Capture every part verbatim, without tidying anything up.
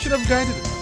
should have guided us.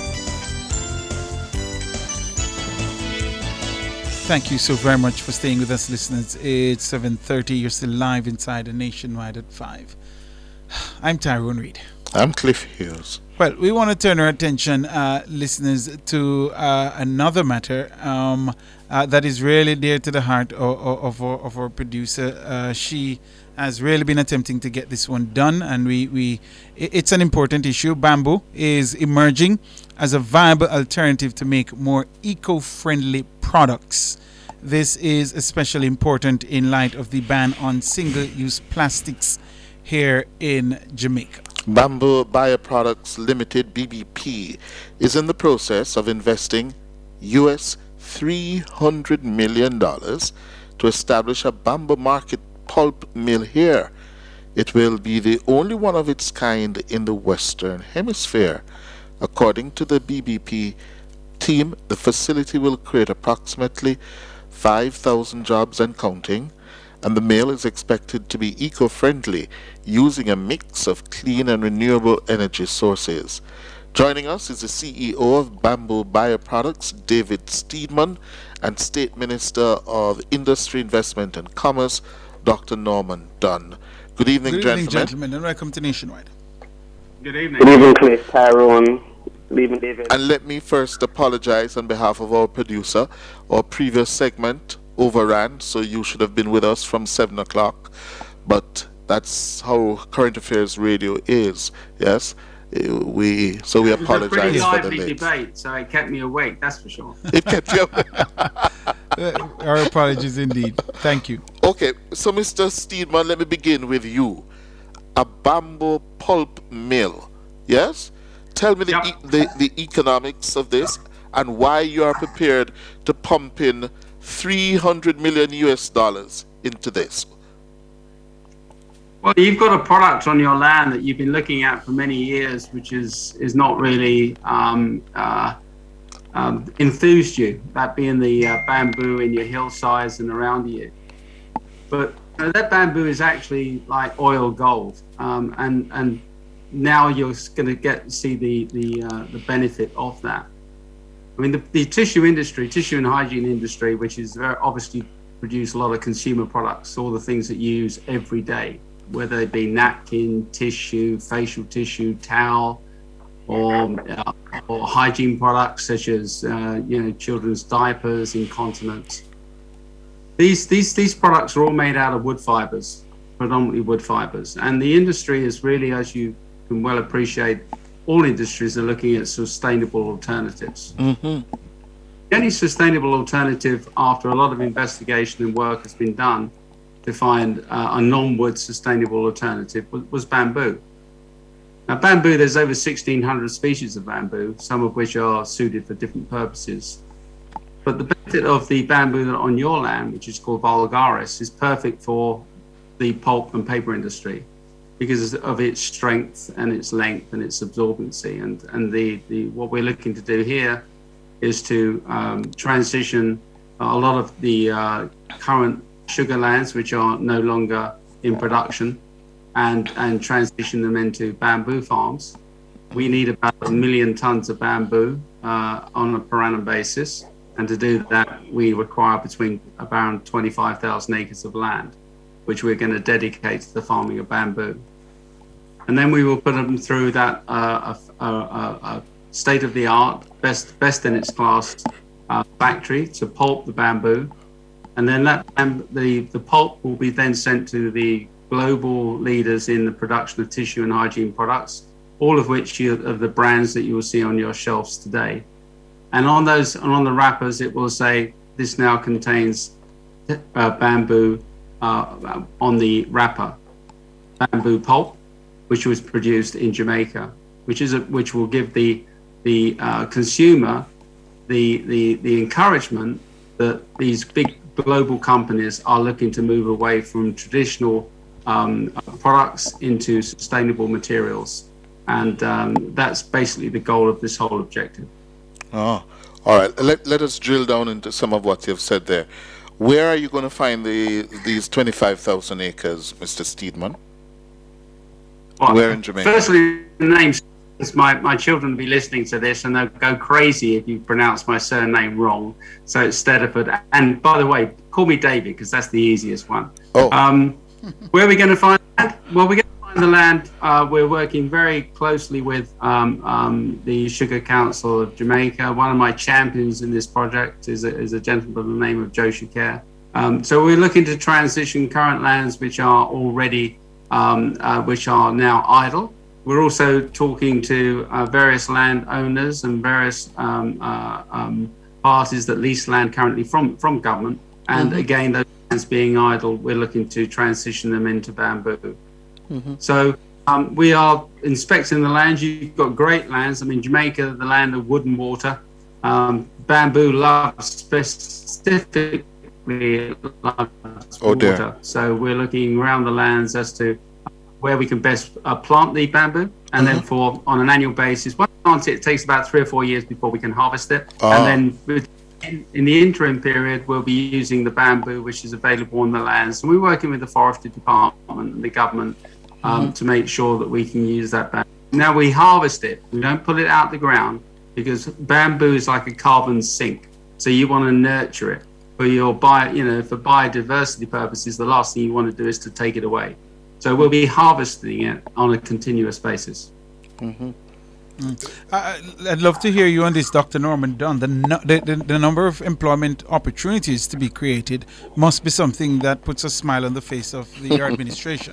Thank you so very much for staying with us, listeners. It's seven thirty. You're still live inside the Nationwide at five. I'm Tyrone Reed. I'm Cliff Hughes. Well, we want to turn our attention, uh, listeners, to uh, another matter um, uh, that is really dear to the heart of, of, of, our, of our producer. Uh, she has really been attempting to get this one done, and we, we it's an important issue. Bamboo is emerging as a viable alternative to make more eco-friendly products. This is especially important in light of the ban on single-use plastics here in Jamaica. Bamboo Bioproducts Limited, B B P, is in the process of investing U S three hundred million dollars to establish a bamboo market pulp mill here. It will be the only one of its kind in the Western Hemisphere. According to the B B P team, the facility will create approximately five thousand jobs and counting, and the mill is expected to be eco-friendly, using a mix of clean and renewable energy sources. Joining us is the C E O of Bamboo Bioproducts, David Steedman, and State Minister of Industry, Investment and Commerce, Doctor Norman Dunn. Good evening, Good gentlemen. evening, gentlemen, and welcome to Nationwide. Good evening. Good evening, Cliff, Tyrone. Good evening, David. And let me first apologize on behalf of our producer. Our previous segment overran, so you should have been with us from seven o'clock. But that's how Current Affairs Radio is, yes? Uh, We So we It was a apologize pretty for the lively late. debate, so it kept me awake, that's for sure. It kept you. Uh, our apologies indeed. Thank you. Okay, so Mister Steedman, let me begin with you. A bamboo pulp mill, yes? Tell me the, Yep. e- the, the economics of this and why you are prepared to pump in three hundred million U S dollars into this. Well, you've got a product on your land that you've been looking at for many years, which is, is not really um, uh, um, enthused you, that being the uh, bamboo in your hillsides and around you. But you know, that bamboo is actually like oil gold, um, and and now you're going to get see the the uh, the benefit of that. I mean, the, the tissue industry, tissue and hygiene industry, which is very obviously produce a lot of consumer products, all the things that you use every day, whether they be napkin, tissue, facial tissue, towel, or uh, or hygiene products such as uh, you know children's diapers, incontinence. These these these products are all made out of wood fibers, predominantly wood fibers, and the industry is really, as you can well appreciate, all industries are looking at sustainable alternatives. Mm-hmm. The only sustainable alternative, after a lot of investigation and work has been done to find uh, a non-wood sustainable alternative, was, was bamboo. Now, bamboo, there's over sixteen hundred species of bamboo, some of which are suited for different purposes. But the benefit of the bamboo that on your land, which is called vulgaris, is perfect for the pulp and paper industry because of its strength and its length and its absorbency. And, and the, the what we're looking to do here is to um, transition a lot of the uh, current sugar lands, which are no longer in production, and, and transition them into bamboo farms. We need about a million tons of bamboo uh, on a per annum basis. And to do that, we require between around twenty-five thousand acres of land, which we're going to dedicate to the farming of bamboo. And then we will put them through that uh, a, a, a state-of-the-art, best best in its class uh, factory to pulp the bamboo. And then that um, the, the pulp will be then sent to the global leaders in the production of tissue and hygiene products, all of which you, of the brands that you will see on your shelves today. And on those, and on the wrappers, it will say this now contains uh, bamboo uh, on the wrapper, bamboo pulp, which was produced in Jamaica, which is a, which will give the the uh, consumer the, the the encouragement that these big global companies are looking to move away from traditional um, products into sustainable materials, and um, that's basically the goal of this whole objective. Oh, all right. Let, let us drill down into some of what you've said there. Where are you going to find the these twenty-five thousand acres, Mister Steedman? Well, Where in Jamaica? Firstly, the name because my, my children will be listening to this and they'll go crazy if you pronounce my surname wrong. So it's Stediford. And by the way, call me David because that's the easiest one. Oh. Um, where are we going to find land? Well, we're going to find the land. Uh, we're working very closely with um, um, the Sugar Council of Jamaica. One of my champions in this project is a, is a gentleman by the name of Joe Shakir. Um, so we're looking to transition current lands which are already, um, uh, which are now idle. We're also talking to uh, various landowners and various um, uh, um, parties that lease land currently from, from government. And mm-hmm. again, those lands being idle, we're looking to transition them into bamboo. Mm-hmm. So um, we are inspecting the lands. You've got great lands. I mean, Jamaica, the land of wood and water. Um, bamboo loves specifically loves oh, water. dear. So we're looking around the lands as to where we can best uh, plant the bamboo, and mm-hmm. then for on an annual basis. Once we plant it, it takes about three or four years before we can harvest it, oh. and then with, in, in the interim period, we'll be using the bamboo which is available on the lands, and we're working with the forestry department and the government um, mm-hmm. to make sure that we can use that bamboo. Now we harvest it; we don't pull it out the ground because bamboo is like a carbon sink, so you want to nurture it for your bio, you know, for biodiversity purposes. The last thing you want to do is to take it away. So we'll be harvesting it on a continuous basis. Mm-hmm. Mm. I, I'd love to hear you on this, Doctor Norman Dunn. The, no, the, the, the number of employment opportunities to be created must be something that puts a smile on the face of the administration.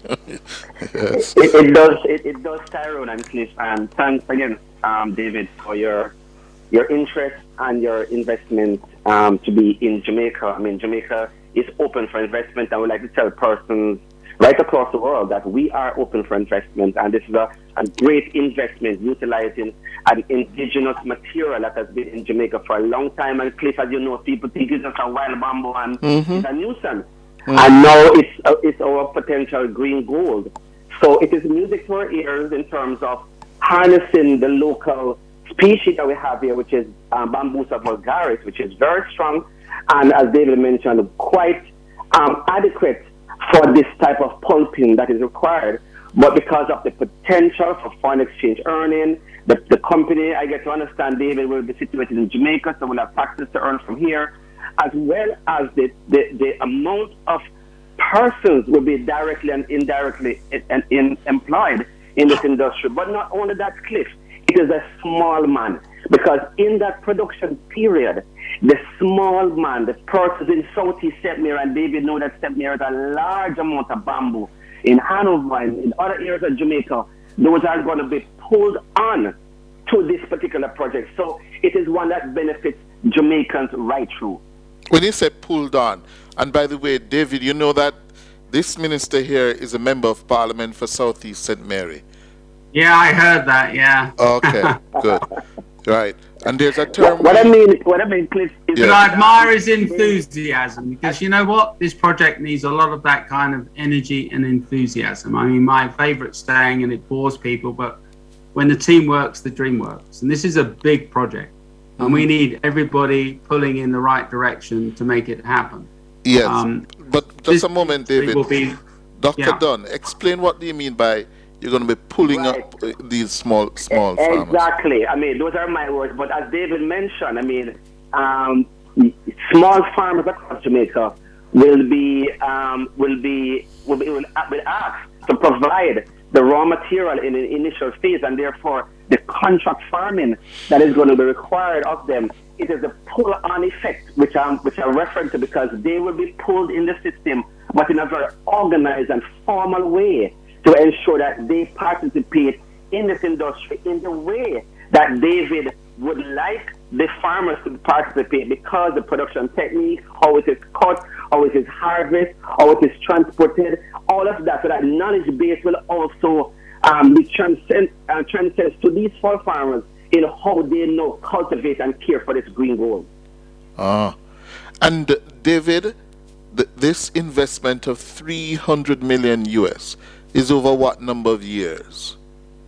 Yes. It, it does, it, it does, Tyrone and Cliff. And thanks again, um, David, for your your interest and your investment um, to be in Jamaica. I mean, Jamaica is open for investment, and we like to tell persons right across the world that we are open for investment, and this is a, a great investment utilizing an indigenous material that has been in Jamaica for a long time. And Cliff, as you know, people think it's just a wild bamboo and mm-hmm. it's a nuisance. Mm-hmm. And now it's, uh, it's our potential green gold. So it is music to our ears in terms of harnessing the local species that we have here, which is um, Bambusa vulgaris, which is very strong and, as David mentioned, quite um, adequate for this type of pulping that is required. But because of the potential for foreign exchange earning, the, the company, I get to understand, David, will be situated in Jamaica, so we'll have taxes to earn from here, as well as the, the, the amount of persons will be directly and indirectly in, in, in employed in this industry. But not only that, Cliff, it is a small man, because in that production period, the small man, the persons in Southeast Saint Mary, and David know that Saint Mary has a large amount of bamboo. In Hanover and in other areas of Jamaica, those are going to be pulled on to this particular project. So it is one that benefits Jamaicans right through. When you say pulled on, and by the way, David, you know that this minister here is a member of Parliament for Southeast Saint Mary. Yeah, I heard that, yeah. Okay, good. Right. And there's a term... What, what I mean, what I mean, Cliff... But yeah. I admire his enthusiasm, because you know what? This project needs a lot of that kind of energy and enthusiasm. I mean, my favourite saying, and it bores people, but when the team works, the dream works. And this is a big project. And we need everybody pulling in the right direction to make it happen. Yes. Um, but just a moment, David. Be, Doctor yeah. Dunn, explain what do you mean by you're going to be pulling right. up these small small farmers. Exactly. I mean, those are my words. But as David mentioned, I mean, um, small farmers across Jamaica will be um, will be will be will be asked to provide the raw material in an initial phase, and therefore the contract farming that is going to be required of them. It is a pull-on effect, which I'm which I'm referring to, because they will be pulled in the system, but in a very organized and formal way, to ensure that they participate in this industry in the way that David would like the farmers to participate, because the production technique, how it is cut, how it is harvested, how it is transported, all of that, so that knowledge base will also um, be transcend, uh, transcends to these small farmers in how they know, cultivate and care for this green gold. Ah, and uh, David, th- this investment of three hundred million U S is over what number of years?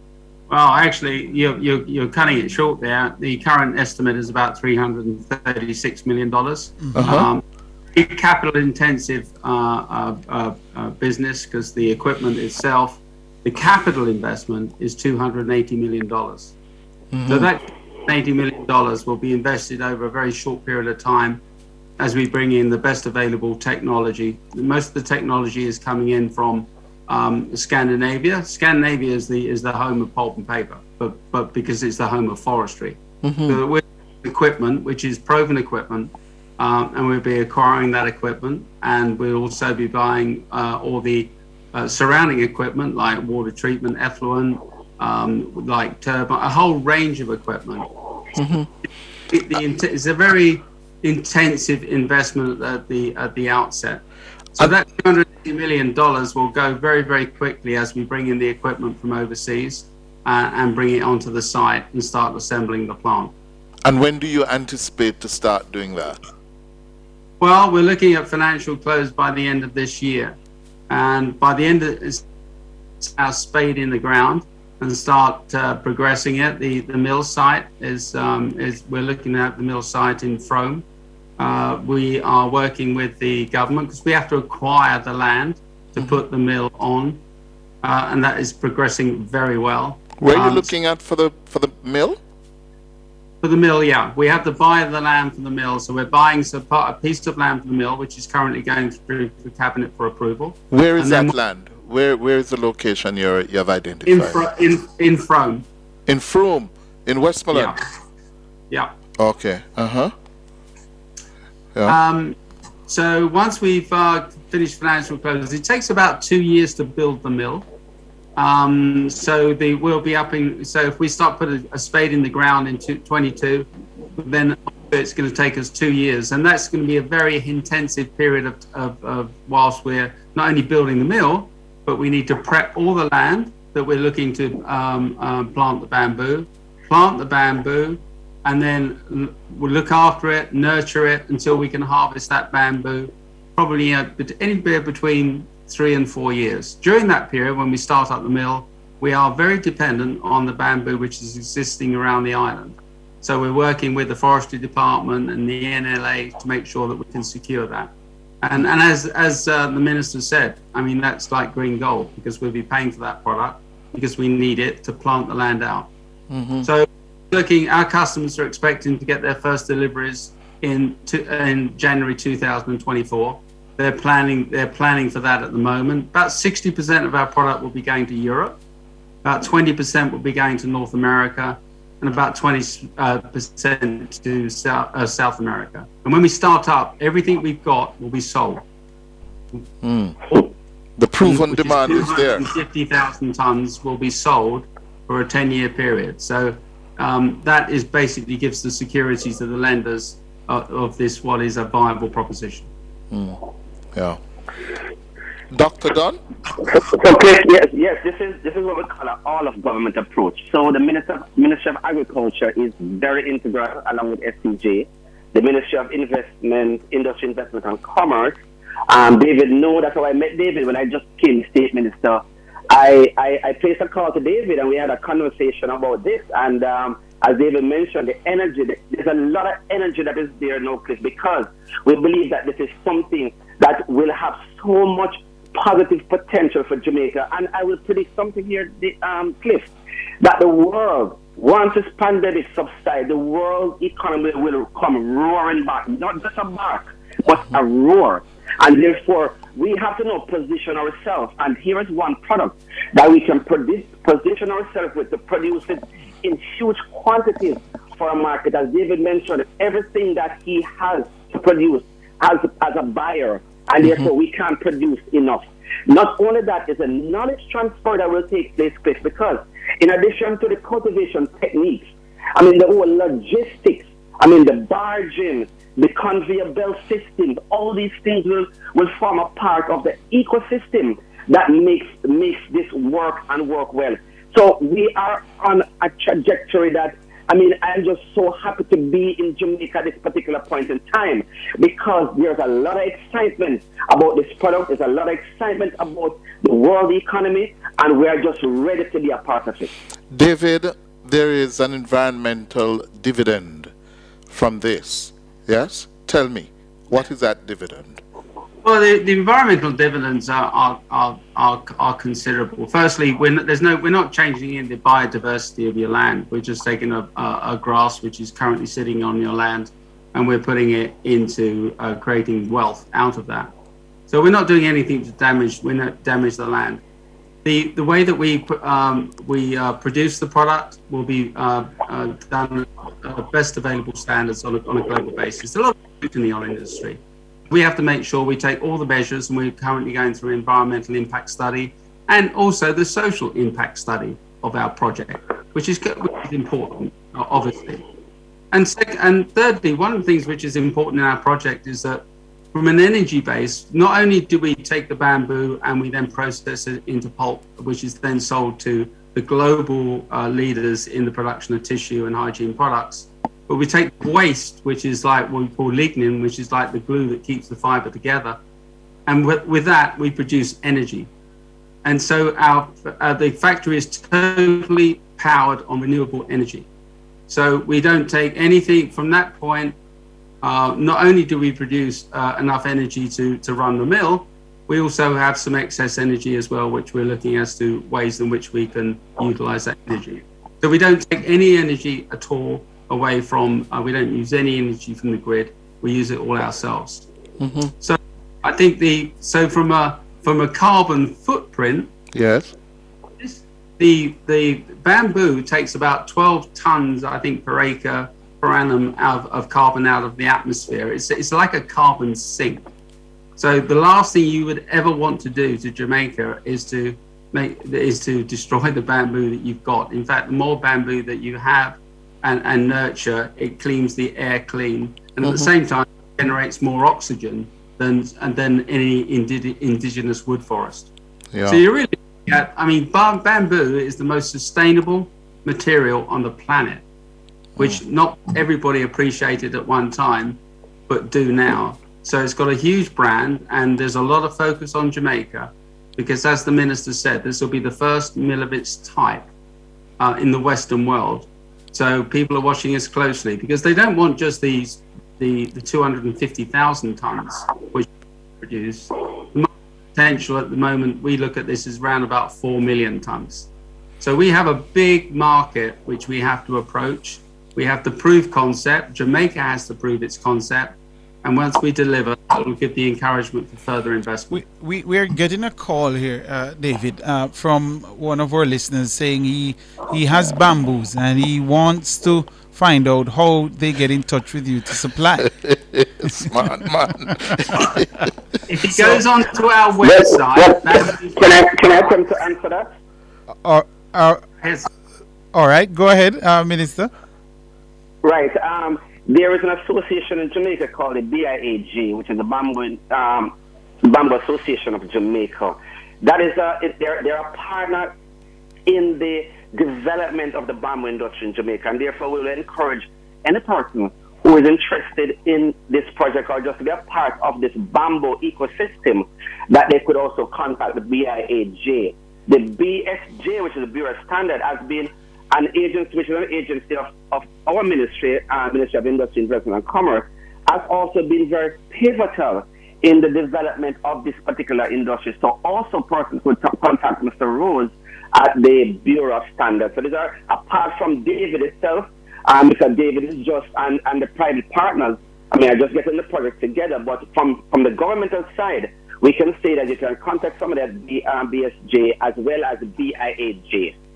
Well, actually, you're, you're, you're cutting it short there. The current estimate is about three hundred thirty-six million dollars. Uh-huh. Um, capital intensive uh, uh, uh, uh, business, because the equipment itself The capital investment is two hundred eighty million dollars. Mm-hmm. So that eighty million dollars will be invested over a very short period of time as we bring in the best available technology. Most of the technology is coming in from um, Scandinavia. Scandinavia is the is the home of pulp and paper, but but because it's the home of forestry. Mm-hmm. So we're equipment, which is proven equipment, um, and we'll be acquiring that equipment, and we'll also be buying uh, all the uh, surrounding equipment like water treatment, effluent, um, like turbine, a whole range of equipment. Mm-hmm. It, the, it's a very intensive investment at the at the outset. So that two hundred eighty million dollars will go very, very quickly as we bring in the equipment from overseas uh, and bring it onto the site and start assembling the plant. And when do you anticipate to start doing that? Well, we're looking at financial close by the end of this year. And by the end of it, our spade in the ground and start uh, progressing it. The the mill site is, um, is we're looking at the mill site in Frome. Uh, we are working with the government because we have to acquire the land to mm-hmm. put the mill on, uh, and that is progressing very well. Where are you um, looking at for the for the mill? For the mill, yeah. We have to buy the land for the mill. So we're buying so part, a piece of land for the mill, which is currently going through the cabinet for approval. Where is that land? Where Where is the location you're, you have identified? In, Fro- in, in Frome. In Frome? In Westmoreland? Yeah. yeah. Okay. Uh-huh. Yeah. Um, so once we've uh, finished financial close, it takes about two years to build the mill. Um, so the we'll be up in. So if we start put a, a spade in the ground in twenty-two, then it's going to take us two years, and that's going to be a very intensive period of, of, of whilst we're not only building the mill, but we need to prep all the land that we're looking to um, uh, plant the bamboo, plant the bamboo, and then we'll look after it, nurture it until we can harvest that bamboo. Probably uh, anywhere between three and four years. During that period, when we start up the mill, we are very dependent on the bamboo which is existing around the island. So we're working with the forestry department and the N L A to make sure that we can secure that. And and as as uh, the minister said, I mean, that's like green gold because we'll be paying for that product because we need it to plant the land out. Mm-hmm. So looking, our customers are expecting to get their first deliveries in to, in January two thousand twenty-four. They're planning they're planning for that at the moment. About sixty percent of our product will be going to Europe. About twenty percent will be going to North America, and about twenty percent to South, uh, South America. And when we start up, everything we've got will be sold. Mm. The proven demand is there. two hundred fifty thousand tons will be sold for a ten-year period. So um, that is basically gives the security to the lenders of, of this what is a viable proposition. Mm. Yeah. Doctor Dunn? So, Chris, yes, yes, this is this is what we call an all-of-government approach. So the Minister, Ministry of Agriculture is very integral along with S C J. The Ministry of Investment, Industry, Investment and Commerce. Um, David, no, that's how I met David when I just came State Minister. I, I, I placed a call to David and we had a conversation about this. And um, as David mentioned, the energy, there's a lot of energy that is there now, Chris, because we believe that this is something that will have so much positive potential for Jamaica. And I will predict something here, um, Cliff, that the world, once this pandemic subsides, the world economy will come roaring back, not just a bark, but a roar. And therefore, we have to now position ourselves. And here is one product that we can produce, position ourselves with to produce it in huge quantities for a market. As David mentioned, everything that he has to produce as, as a buyer, and mm-hmm. therefore we can't produce enough. Not only that, is a knowledge transfer that will take place, place because in addition to the cultivation techniques, I mean, the whole logistics, I mean, the barging, the conveyor belt system, all these things will, will form a part of the ecosystem that makes makes this work and work well. So we are on a trajectory that, I mean, I'm just so happy to be in Jamaica at this particular point in time because there's a lot of excitement about this product. There's a lot of excitement about the world economy, and we're just ready to be a part of it. David, there is an environmental dividend from this. Yes? Tell me, what is that dividend? Well, the, the environmental dividends are are, are, are, are considerable. Firstly, we're not, there's no, we're not changing in the biodiversity of your land. We're just taking a, a, a grass which is currently sitting on your land, and we're putting it into uh, creating wealth out of that. So we're not doing anything to damage. We're not damage the land. The the way that we um, we uh, produce the product will be uh, uh, done at best available standards on a, on a global basis. A lot of in the oil industry. We have to make sure we take all the measures, and we're currently going through environmental impact study and also the social impact study of our project, which is, which is important, obviously. And second, and thirdly, one of the things which is important in our project is that from an energy base, not only do we take the bamboo and we then process it into pulp, which is then sold to the global uh, leaders in the production of tissue and hygiene products, but we take waste, which is like what we call lignin, which is like the glue that keeps the fiber together. And with, with that, we produce energy. And so our uh, the factory is totally powered on renewable energy. So we don't take anything from that point. Uh, not only do we produce uh, enough energy to, to run the mill, we also have some excess energy as well, which we're looking as to ways in which we can utilize that energy. So we don't take any energy at all away from, uh, we don't use any energy from the grid. We use it all ourselves. Mm-hmm. So I think the, so from a, from a carbon footprint, yes, this, the, the bamboo takes about twelve tons, I think, per acre per annum out of, of carbon out of the atmosphere. It's, it's like a carbon sink. So the last thing you would ever want to do to Jamaica is to make, is to destroy the bamboo that you've got. In fact, the more bamboo that you have, And, and nurture, it cleans the air clean, and at mm-hmm. the same time it generates more oxygen than and than any indi- indigenous wood forest. Yeah. So you really, yeah, I mean, b- bamboo is the most sustainable material on the planet, which mm. not everybody appreciated at one time, but do now. So it's got a huge brand, and there's a lot of focus on Jamaica, because as the minister said, this will be the first mill of its type uh, in the Western world. So people are watching us closely, because they don't want just these the, the two hundred fifty thousand tons which we produce. The potential at the moment we look at this is around about four million tons. So we have a big market which we have to approach. We have to prove concept. Jamaica has to prove its concept. And once we deliver, it will give the encouragement for further investment. We, we, we're getting a call here, uh, David, uh, from one of our listeners saying he, he has bamboos and he wants to find out how they get in touch with you to supply. Smart man. If he goes so, on to our website... Yes, yes. Can, I, can I attempt to answer that? Uh, uh, yes. All right, go ahead, uh, Minister. Right. Um, There is an association in Jamaica called the B I A G, which is the Bamboo, um, Bamboo Association of Jamaica. That is a, it, they're, they're a partner in the development of the bamboo industry in Jamaica, and therefore we will encourage any person who is interested in this project or just to be a part of this bamboo ecosystem, that they could also contact the B I A G. The B S J, which is the Bureau Standard, has been an agency, which is an agency of, of our ministry, uh, Ministry of Industry, Investment and Commerce, has also been very pivotal in the development of this particular industry. So also persons could t- contact Mister Rose at the Bureau of Standards. So these are, apart from David itself, um, Mister David is just, and, and the private partners, I mean, are just getting the project together, but from, from the governmental side, we can say that you can contact somebody at B, um, B S J as well as the B I A G.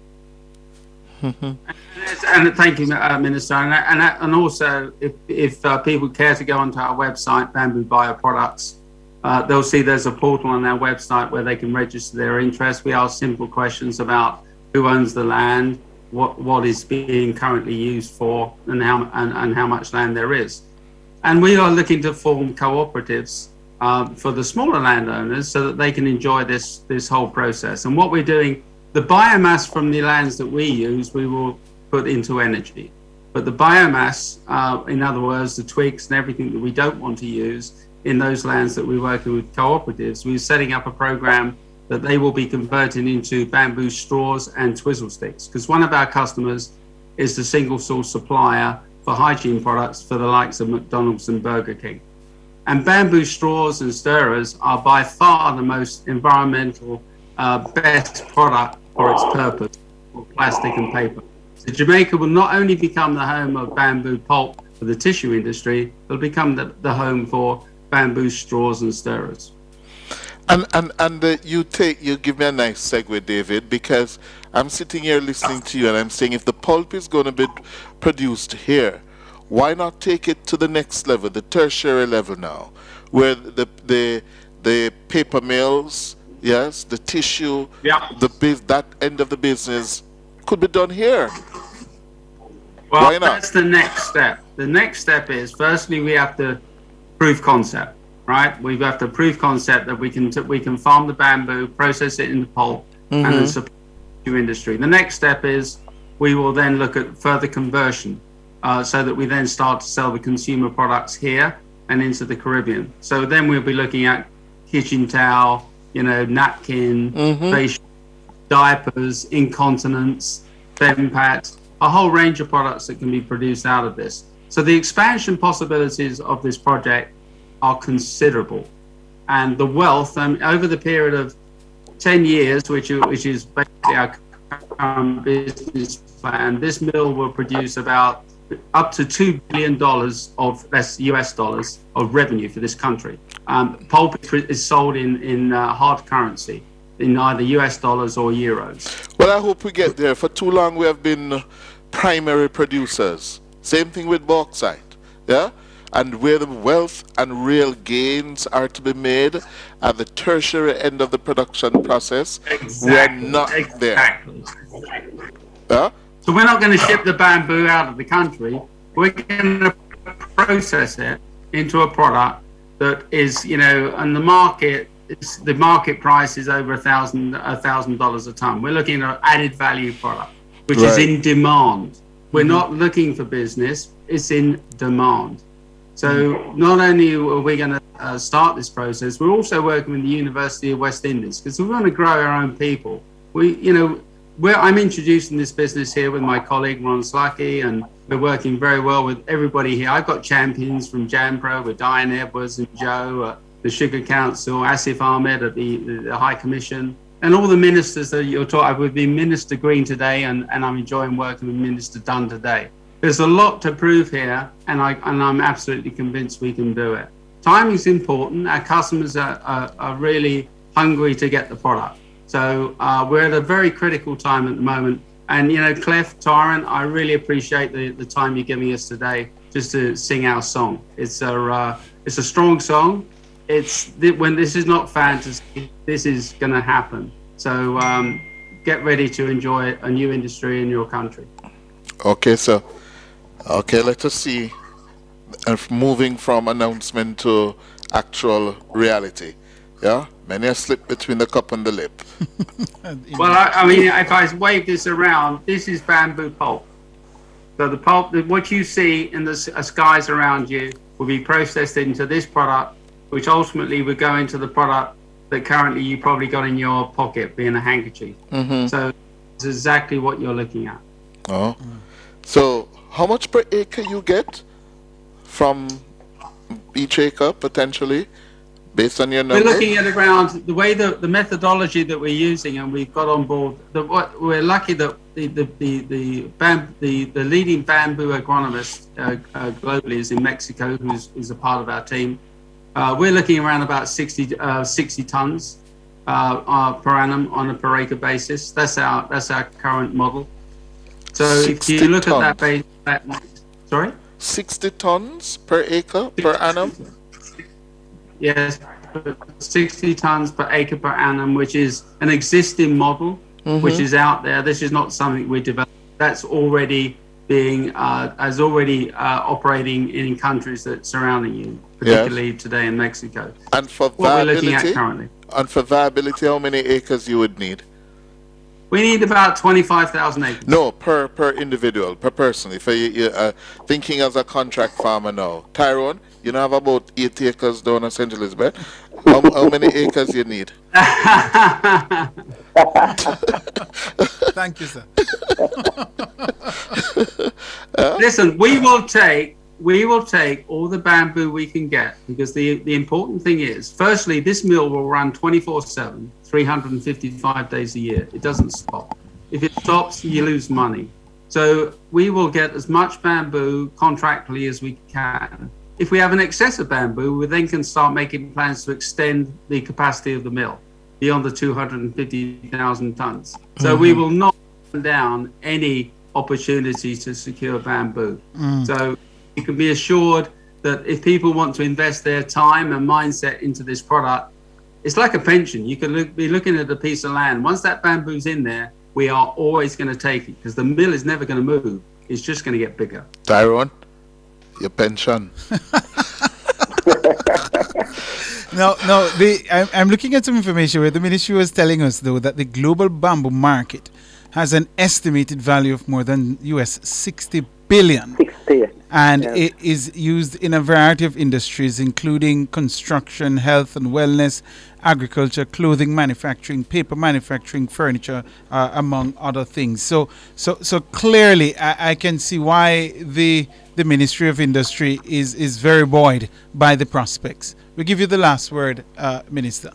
Mm-hmm. And, and thank you, uh, Minister. And, and, and also, if, if uh, people care to go onto our website, Bamboo Bioproducts, uh, they'll see there's a portal on our website where they can register their interest. We ask simple questions about who owns the land, what what is being currently used for, and how and, and how much land there is. And we are looking to form cooperatives uh, for the smaller landowners so that they can enjoy this this whole process. And what we're doing. The biomass from the lands that we use, we will put into energy. But the biomass, uh, in other words, the twigs and everything that we don't want to use in those lands that we're working with cooperatives, we're setting up a program that they will be converting into bamboo straws and twizzle sticks. Because one of our customers is the single source supplier for hygiene products for the likes of McDonald's and Burger King. And bamboo straws and stirrers are by far the most environmental uh, best product for its purpose, for plastic and paper. So Jamaica will not only become the home of bamboo pulp for the tissue industry, it'll become the, the home for bamboo straws and stirrers. And and and uh, you take you give me a nice segue, David, because I'm sitting here listening to you, and I'm saying if the pulp is going to be produced here, why not take it to the next level, the tertiary level now, where the the the paper mills, yes, the tissue, yeah. the biz, that end of the business could be done here. Well, why not? That's the next step. The next step is firstly we have to prove concept. Right, we have to prove concept that we can t- we can farm the bamboo, process it into pulp, mm-hmm. and then supply the industry. The next step is we will then look at further conversion, uh, so that we then start to sell the consumer products here and into the Caribbean. So then we'll be looking at kitchen towel, you know, napkin, mm-hmm. facial, diapers, incontinence, fem pads, a whole range of products that can be produced out of this. So the expansion possibilities of this project are considerable, and the wealth um, over the period of ten years, which which is basically our current business plan, this mill will produce about up to two billion dollars of that's U S dollars of revenue for this country. Um, pulp is sold in in uh, hard currency, in either U S dollars or euros. Well, I hope we get there. For too long, we have been primary producers. Same thing with bauxite, yeah. And where the wealth and real gains are to be made at the tertiary end of the production process, exactly. we're not exactly. there. Huh? So we're not going to ship the bamboo out of the country. We're going to process it into a product that is, you know, and the market, it's, the market price is over a thousand, a thousand dollars a ton. We're looking at an added value product, which right. is in demand. We're mm-hmm. not looking for business; it's in demand. So not only are we going to uh, start this process, we're also working with the University of West Indies, because we want to grow our own people. We, you know, we're, I'm introducing this business here with my colleague Ron Slaki, and we're working very well with everybody here. I've got champions from JAMPRO with Diane Edwards and Joe at the Sugar Council, Asif Ahmed at the, the, the High Commission, and all the ministers that you're talking. We've been Minister Green today, and, and I'm enjoying working with Minister Dunn today. There's a lot to prove here, and, I, and I'm absolutely convinced we can do it. Timing is important. Our customers are, are, are really hungry to get the product. So uh, we're at a very critical time at the moment. And, you know, Clef, Tyrant, I really appreciate the, the time you're giving us today just to sing our song. It's a, uh, it's a strong song. It's when this is not fantasy, this is going to happen. So um, get ready to enjoy a new industry in your country. Okay, so. Okay, let us see. Uh, moving from announcement to actual reality. Yeah? Many a slip between the cup and the lip. Well, I, I mean, if I wave this around, this is bamboo pulp. So the pulp, what you see in the skies around you will be processed into this product, which ultimately will go into the product that currently you probably got in your pocket, being a handkerchief. Mm-hmm. So it's exactly what you're looking at. Oh. So how much per acre you get from each acre, potentially, based on your numbers? We're looking at around, the way the, the methodology that we're using, and we've got on board, the, what, we're lucky that the the the the, bam, the, the leading bamboo agronomist uh, uh, globally is in Mexico, who's is a part of our team. Uh, we're looking around about sixty, uh, sixty tons uh, uh, per annum on a per acre basis. That's our that's our current model. So if you look tons. at that base, that, sorry? sixty tons per acre per annum? Yes, sixty tons per acre per annum, which is an existing model, mm-hmm. which is out there. This is not something we developed. That's already being, uh, as already uh, operating in countries that surrounding you, particularly yes. today in Mexico. And for what viability, we're looking at currently. And for viability, how many acres you would need? We need about twenty-five thousand acres. No, per per individual, per person. If you're uh, thinking as a contract farmer now, Tyrone, you know, have about eight acres down in Saint Elizabeth. How, how many acres you need? Thank you, sir. uh? Listen, we will take we will take all the bamboo we can get, because the, the important thing is, firstly, this mill will run twenty-four seven, three hundred fifty-five days a year. It doesn't stop. If it stops, you lose money. So we will get as much bamboo contractually as we can. If we have an excess of bamboo, we then can start making plans to extend the capacity of the mill beyond the two hundred fifty thousand tons. So mm-hmm. we will not turn down any opportunity to secure bamboo. Mm. So you can be assured that if people want to invest their time and mindset into this product, it's like a pension. You can look, be looking at a piece of land. Once that bamboo's in there, we are always going to take it, because the mill is never going to move. It's just going to get bigger. Tyrone, your pension. No, no. The, I'm, I'm looking at some information where the ministry was telling us, though, that the global bamboo market has an estimated value of more than U S sixty billion. sixty. And yes. it is used in a variety of industries, including construction, health and wellness, agriculture, clothing manufacturing, paper manufacturing, furniture, uh, among other things. So, so, so clearly, I, I can see why the the Ministry of Industry is is very buoyed by the prospects. We give you the last word, uh, Minister.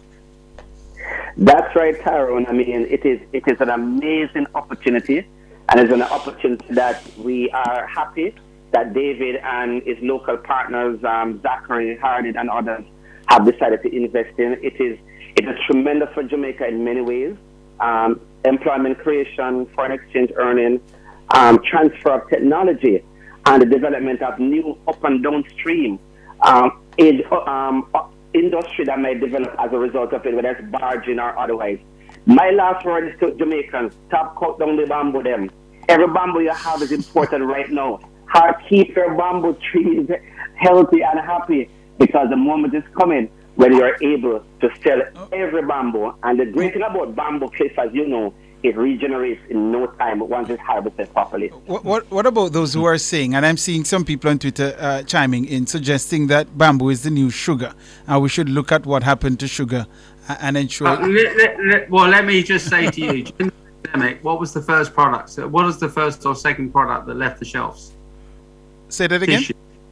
That's right, Tyrone. I mean, it is it is an amazing opportunity, and it's an opportunity that we are happy that David and his local partners, um, Zachary, Hardin, and others, have decided to invest in. It is it is tremendous for Jamaica in many ways. Um, employment creation, foreign exchange earning, um, transfer of technology, and the development of new up and downstream um, in, um, industry that might develop as a result of it, whether it's barging or otherwise. My last word is to Jamaicans: stop cut down the bamboo them. Every bamboo you have is important right now. How keep your bamboo trees healthy and happy, because the moment is coming when you are able to sell every bamboo. And the great thing about bamboo cliff, as you know, it regenerates in no time once it's harvested properly. What, what, what about those who are saying, and I'm seeing some people on Twitter uh, chiming in, suggesting that bamboo is the new sugar, and we should look at what happened to sugar uh, and ensure... Uh, let, let, let, well, let me just say to you, during the pandemic, what was the first product? So what was the first or second product that left the shelves? Say that again? Tissue.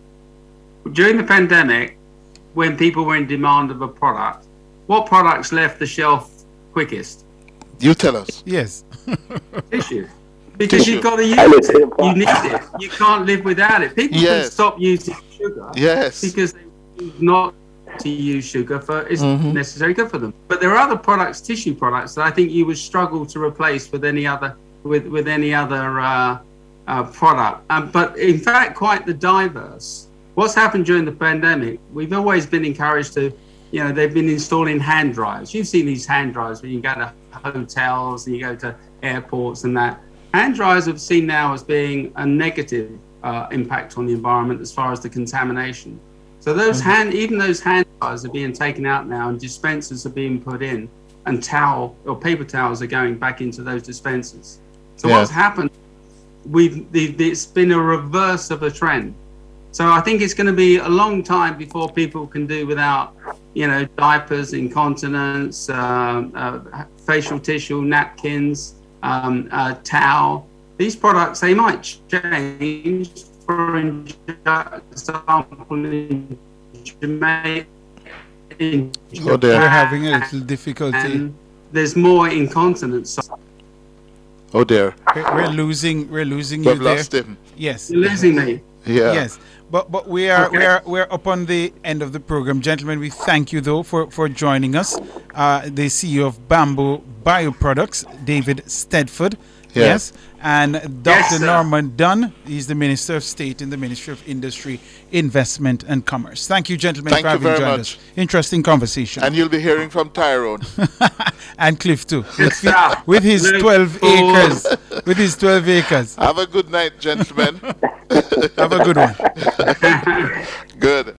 During the pandemic, when people were in demand of a product, what products left the shelf quickest? You tell us. Yes. Tissue. Because Tissue. you've got to use it. You need it. You can't live without it. People Yes. can stop using sugar Yes. because they choose not to use sugar for it's Mhm. necessarily good for them. But there are other products, tissue products, that I think you would struggle to replace with any other with, with any other uh, uh, product. Um, but in fact, quite the diverse. What's happened during the pandemic? We've always been encouraged to, you know, they've been installing hand dryers. You've seen these hand dryers when you go to hotels and you go to airports and that. Hand dryers are seen now as being a negative uh, impact on the environment as far as the contamination. So those mm-hmm. hand, even those hand dryers are being taken out now, and dispensers are being put in, and towel or paper towels are going back into those dispensers. So yeah. what's happened? We've the, the, it's been a reverse of a trend. So I think it's going to be a long time before people can do without, you know, diapers, incontinence, uh, uh, facial tissue, napkins, um, uh, towel. These products, they might change. For example, in Jamaica, in Oh, they're We're having a little difficulty. there's more incontinence. Oh dear. We're, we're losing. We're losing We've you there. lost him. Yes. You're losing me. Yeah. Yes. But but we are Okay. we are we're up on the end of the program, gentlemen. We thank you though for for joining us. Uh, the C E O of Bamboo Bioproducts, David Stedford. Yeah. Yes. And Doctor Yes, sir. Norman Dunn. He's the Minister of State in the Ministry of Industry, Investment and Commerce. Thank you, gentlemen, Thank for you having very joined much. us. Interesting conversation. And you'll be hearing from Tyrone. And Cliff too, Good with, stuff. with his Look twelve forward. acres. With his twelve acres. Have a good night, gentlemen. Have a good one. Good.